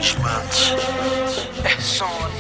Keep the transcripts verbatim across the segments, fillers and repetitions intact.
ارجمند احسان.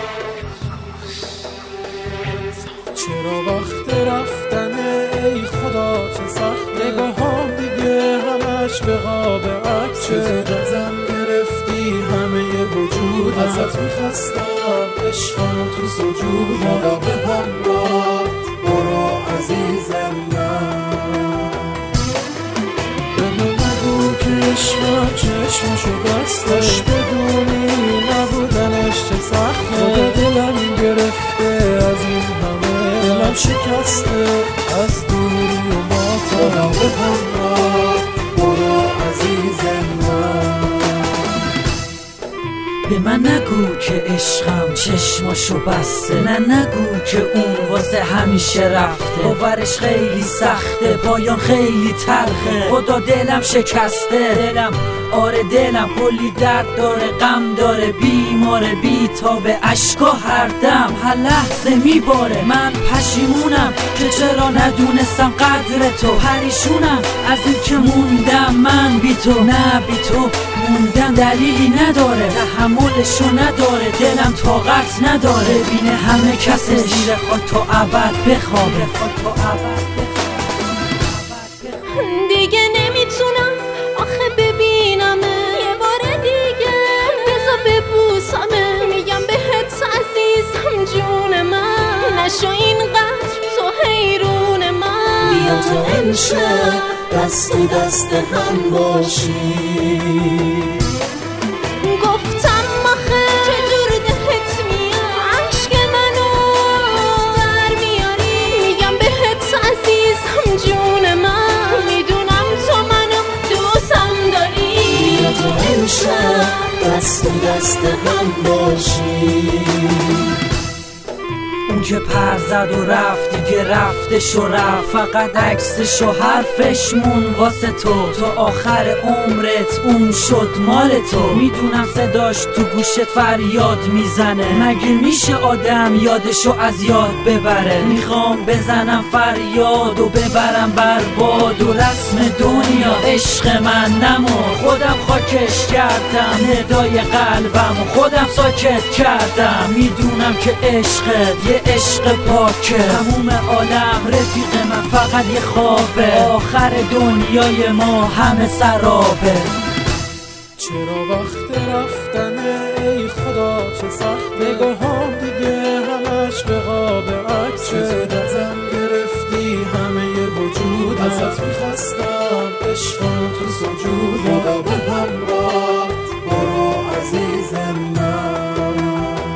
چرا وقت رفتنه ای خدا چه سخت، نگاهام دیگه همش به قاب عکس، چه ازم گرفتی همه وجودم، ازت میخواستم عشقم تو سجود، حالا به همراه برو عزیزم من. به من نگو که عشقم چشمشو بسته، بدونی نبودنش چه سخته، خود دلم گرفته از این همه، دلم شکسته از دوری و ماتم، حالا به همراه برو عزیزم من. به من نگو که عشقم چشماشو بسته، نه نگو که اون واسه همیشه رفته، باورش خیلی سخته، پایان خیلی تلخه، خدا دلم شکسته، دلم آره دلم کلی درد داره، غم داره، بیماره، بی تا به اشکا هر دم هر لحظه میباره. من پشیمونم که چرا ندونستم قدر تو، پریشونم از این که موندم من بی تو، نه بی تو موندم دلیلی نداره، تحملشو نداره، دلم طاقت نداره، بینه همه کس زیر خاک تا ابد بخوابه. دیگه نمیتونم آخه ببینم یه بار دیگه، بزا ببوسمه، میگم بهت عزیزم جون من، نشو اینقدر تو حیرون من، بیا تا امشب دست دست هم باشی. گفتم آخه چجور دهت میاد عشق منو در میاری، میگم بهت عزیزم جون من، میدونم تو منو دوستم داری، بیا تا امشب دست دست هم باشی. اون که پر زد و رفت دیگه رفتش و رفت، فقط عکسش و حرفش مون واسه تو، تو آخر عمرت اون شد مال تو، میدونم صداش تو گوشت فریاد میزنه، مگه میشه آدم یادشو از یاد ببره، میخوام بزنم فریاد و ببرم برباد و رسم دنیا عشق من نمون، خودم خاکش کردم ندای قلبم و خودم ساکت کردم، میدونم که عشقت یه عشق پاکه، تموم عالم رفیق من فقط یه خوابه، آخر دنیای ما همه سرابه. چرا وقت رفتنه ای خدا چه سخت، نگاهام دیگه همش به قاب عکس، چه ازم گرفتی همه وجودم، ازت میخواستم عشقم تو سجود، حالا به همراه برو عزیزم من.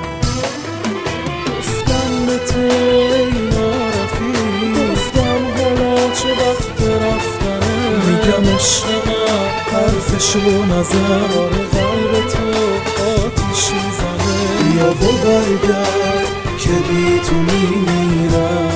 گفتم به تو ای نارفیق، گفتم حالا چه وقت رفتنه، میگم عشق من حرفشو نزن، آره قلب تو آتیش میزنه، بیا و برگرد که بی تو میمیرم.